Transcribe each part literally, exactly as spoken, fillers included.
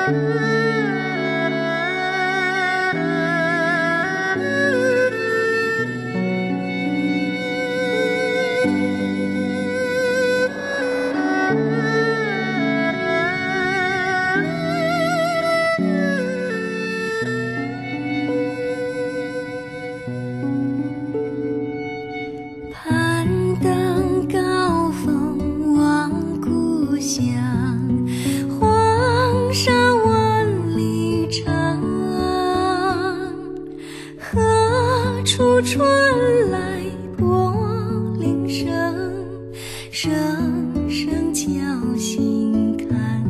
传来柏林声，声声敲心坎，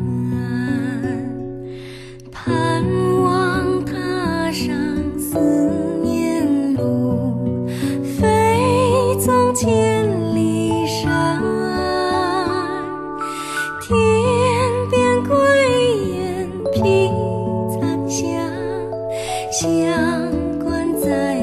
盼望踏上思念路，飞纵千里山，天边归雁披残霞，相关在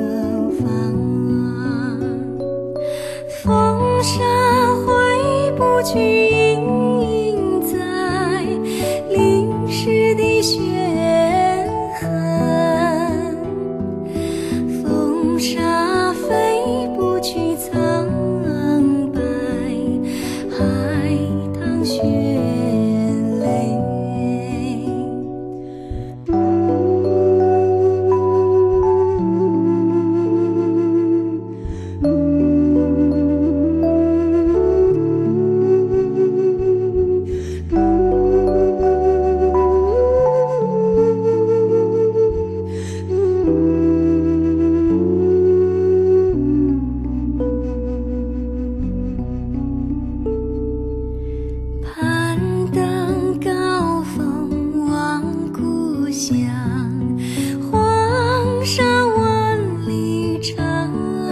风沙挥不去，隐隐在淋湿的血痕。风沙飞不去，苍白海棠血泪。黄沙万里长，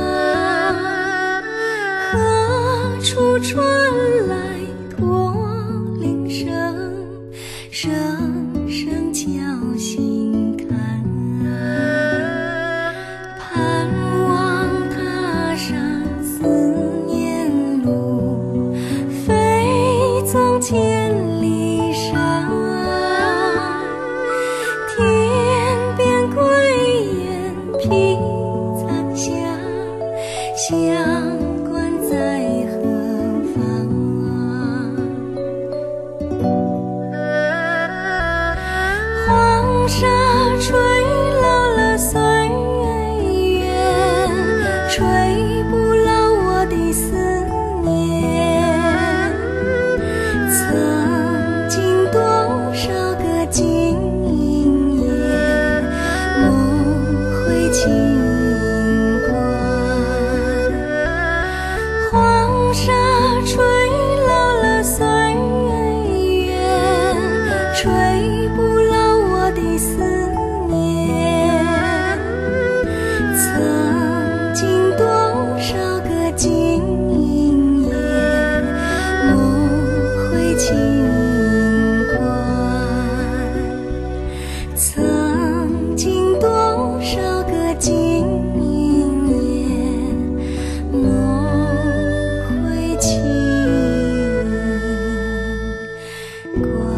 何处传来驼铃声，声声敲心坎，盼望踏上思念路，飞纵千里山，天边归雁披残霞，相关在何方？黄沙吹老了岁月，吹不老我的思念。曾经多少个今夜，梦回情关。黄沙吹老了岁月，吹不老我的思念。曾经多少个今夜，梦回情关。曾经多少个今夜，梦回情关。